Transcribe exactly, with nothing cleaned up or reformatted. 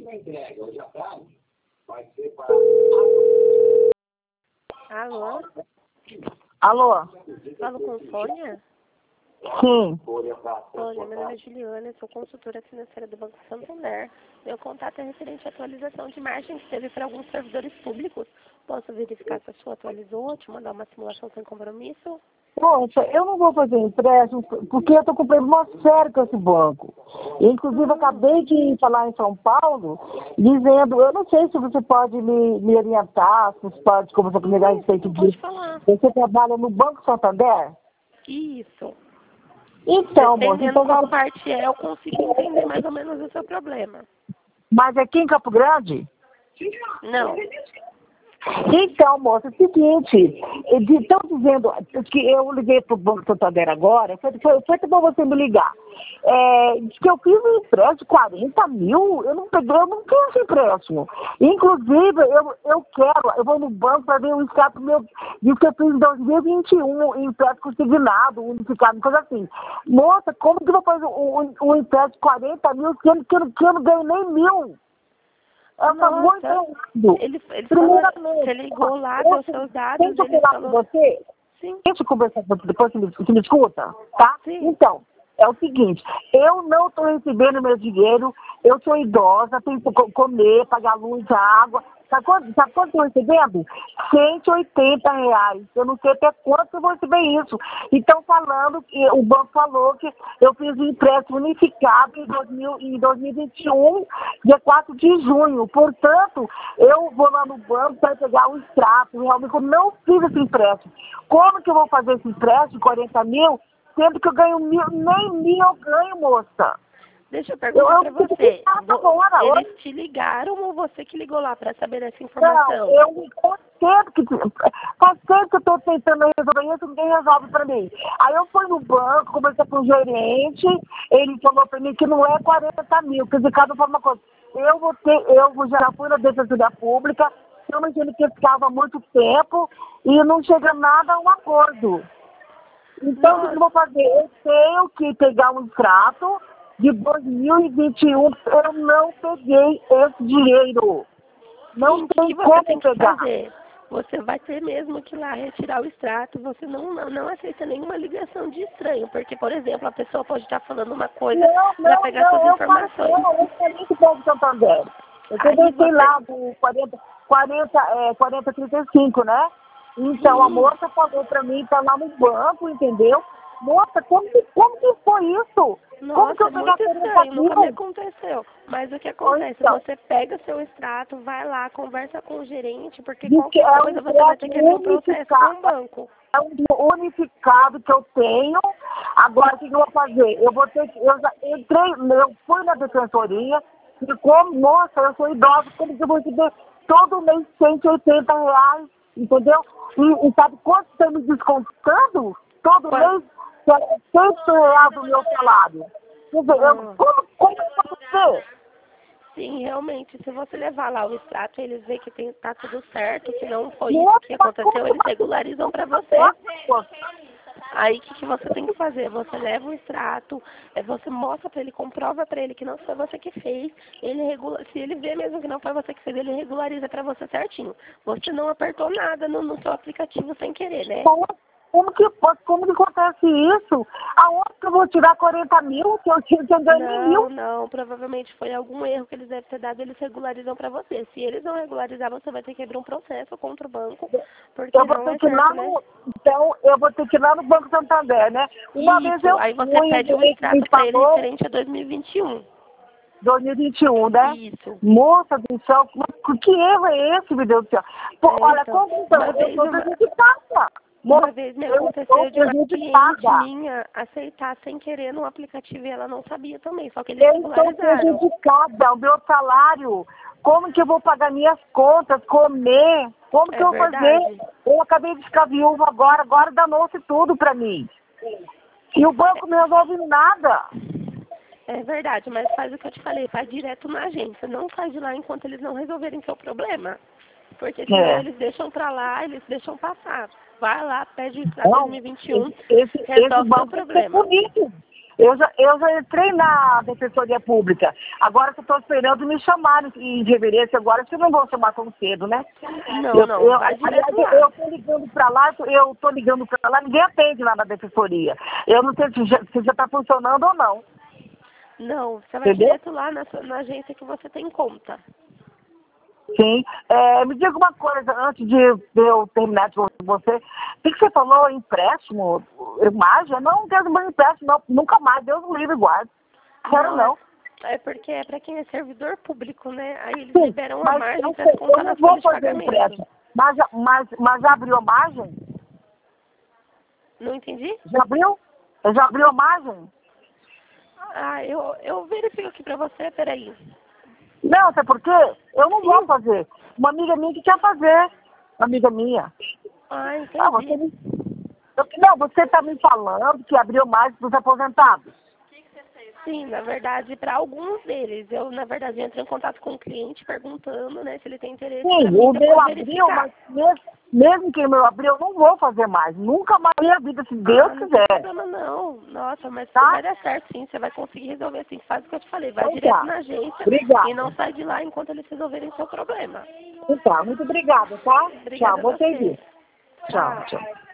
Alô? Alô? Falo com Sônia? Sim. Sônia, meu nome é Juliana, eu sou consultora financeira do Banco Santander. Meu contato é referente à atualização de margem que teve para alguns servidores públicos. Posso verificar se a sua atualizou, te mandar uma simulação sem compromisso? Poxa, eu não vou fazer empréstimo porque eu estou com problema sério com esse banco. Inclusive, acabei de falar em São Paulo, dizendo, eu não sei se você pode me, me orientar, se você pode conversar comigo a respeito disso. Você trabalha no Banco Santander? Isso. Então, moça, Dependendo então... qual parte é, eu consigo entender mais ou menos o seu problema. Mas aqui em Campo Grande? Não. Então, moça, é o seguinte, estão dizendo que eu liguei para o Banco Santander agora, foi, foi, foi até bom você me ligar, é, que eu fiz um empréstimo de quarenta mil, eu não peguei, eu não fiz esse empréstimo. Inclusive, eu, eu quero, eu vou no banco para ver o extrato meu, diz que eu fiz em dois mil e vinte e um, um empréstimo consignado, unificado, coisa assim. Moça, como que eu vou fazer um, um, um empréstimo de quarenta mil, sendo que eu, que eu não ganho nem mil? Eu Nossa, muito errado. Ele, ele falou, você ligou lá, deu seus dados, Deixa eu ele falar falou... com você? Sim. Deixa eu conversar com você, depois você me, você me escuta, tá? Sim. Então, é o seguinte, eu não estou recebendo meu dinheiro, eu sou idosa, tenho que co- comer, pagar luz, água. Sabe quanto, sabe quanto eu estou recebendo? cento e oitenta reais. Eu não sei até quanto eu vou receber isso. Então, falando que o banco falou que eu fiz um empréstimo unificado em, dois mil, em dois mil e vinte e um, dia quatro de junho. Portanto, eu vou lá no banco para pegar um extrato. Realmente, eu não fiz esse empréstimo. Como que eu vou fazer esse empréstimo de quarenta mil, sendo que eu ganho mil, nem mil eu ganho, moça? Deixa eu perguntar para você. Agora, Eles te ligaram ou você que ligou lá para saber dessa informação? Não, eu me concedo que faz tempo que eu estou tentando resolver isso, ninguém resolve para mim. Aí eu fui no banco, conversei com o gerente, ele falou para mim que não é quarenta mil, porque de cada forma coisa. Eu vou ter, eu já fui na Defensoria Pública, eu não tinha que ficava há muito tempo e não chega nada a um acordo. Então, o que eu vou fazer? Eu tenho que pegar um extrato de dois mil e vinte e um, eu não peguei esse dinheiro. Não Sim, tem que você como tem que pegar. fazer? Você vai ter mesmo que ir lá retirar o extrato, você não, não, não aceita nenhuma ligação de estranho, porque, por exemplo, a pessoa pode estar falando uma coisa para pegar não, suas eu informações. Falei, não, eu falei com o Banco Santander. Eu Aí conversei você... lá do quarenta, quarenta, é, quarenta, trinta e cinco, né? Então, a Sim. moça falou pra mim, tá lá no banco, entendeu? Moça, como que, como que foi isso? como que Nossa, eu é pegar muito quarenta estranho, nunca me mil? aconteceu. Mas o que acontece? Então, Você pega seu extrato, vai lá, conversa com o gerente, porque diz que qualquer é um coisa você vai ter que abrir um processo com o unificado. banco. É um unificado que eu tenho. Agora, o que eu vou fazer? Eu vou ter que. Eu já entrei, eu fui na defensoria, e como, moça, eu sou idosa, como que eu vou receber todo mês cento e oitenta reais, entendeu? E, e sabe quanto estão me descontando? Todo Quanto? mês, que é cem reais do meu salário. Quer dizer, eu, Ah. como, como que eu vou fazer? Sim, realmente, se você levar lá o extrato e eles verem que tem, tá tudo certo, que não foi isso Moça, que mas como aconteceu, que eles vai regularizam para você. ser? Aí o que, que você tem que fazer? Você leva o extrato, é, você mostra para ele, comprova para ele que não foi você que fez, ele regula, se ele vê mesmo que não foi você que fez, ele regulariza para você certinho. Você não apertou nada no, no seu aplicativo sem querer, né? Como, como, que, pode- como que acontece isso? Aonde que eu vou tirar quarenta mil? Que eu, que eu ganhei Não, mil? não, provavelmente foi algum erro que eles devem ter dado, eles regularizam para você. Se eles não regularizar, você vai ter que abrir um processo contra o banco, porque Eu vou não ter é que ir lá certo, né? no. Então, eu vou ter que ir lá no Banco Santander, né? Uma vez Isso, eu aí você fui, pede o ele me extrato para ele falou, referente a dois mil e vinte e um. dois mil e vinte e um, né? Isso. Moça do céu, mas que erro é esse, meu Deus do céu? Pô, É, olha, então, como então? uma Eu vez, sou uma, prejudicada. uma Moça, vez me eu aconteceu sou de uma cliente prejudicada. minha aceitar sem querer no aplicativo e ela não sabia também, só que eles Eu estou regularizaram. prejudicada, o meu salário. Como que eu vou pagar minhas contas, comer? Como que É eu vou fazer? verdade. Eu acabei de ficar viúva agora, agora danou-se tudo para mim. E o banco não resolve nada. É verdade, mas faz o que eu te falei, faz direto na agência, não faz de lá enquanto eles não resolverem seu problema. Porque senão É. eles deixam pra lá, eles deixam passar. Vai lá, pede o extrato Não, dois mil e vinte e um, esse, esse, esse resolve seu banco tem que ser problema. punido. Eu já, eu já entrei na Defensoria Pública. Agora que eu estou esperando me chamarem em reverência agora, que eu não vou chamar tão cedo, né? Não, eu, não, eu, vai direto aliás, lá. eu estou ligando para lá, eu estou ligando para lá, ninguém atende lá na Defensoria. Eu não sei se já se já está funcionando ou não. Não, você vai Entendeu? direto lá na, sua- na agência que você tem conta. Sim. É, me diga uma coisa, antes de eu terminar com você. O que que você falou? Empréstimo? Imagem? Eu não quero mais empréstimo, não. Nunca mais. Deus me livre e guarde. Quero Não, não. é, é porque é para quem é servidor público, né? Aí eles Sim, liberam a mas margem eu, para sei, descontar eu na não folha vou de fazer pagamento. empréstimo. Mas, já- mas, mas já abriu a margem? Não entendi? Já abriu? Já abriu a margem? Ah, eu, eu verifico aqui para você, peraí. Não, até porque eu não vou Sim. fazer. Uma amiga minha que quer fazer. Uma amiga minha. Ah, Ah, você entendi. me... eu- Não, você está me falando que abriu mais para os aposentados. Sim, na verdade, para alguns deles. Eu, na verdade, entro em contato com o cliente perguntando, né, se ele tem interesse para Sim, mim o para meu poder abriu, verificar. mas mesmo, mesmo que o meu abriu, eu não vou fazer mais. Nunca mais na minha vida, se Deus Ah, não tem quiser. problema não. Nossa, mas Tá? vai dar certo sim, você vai conseguir resolver sim. Faz o que eu te falei, vai Então direto tá. na agência e não Obrigada. sai de lá enquanto eles resolverem seu problema. Então tá, muito obrigada, tá? Tchau, Obrigada a vou você. seguir. Tchau, Tchau. tchau.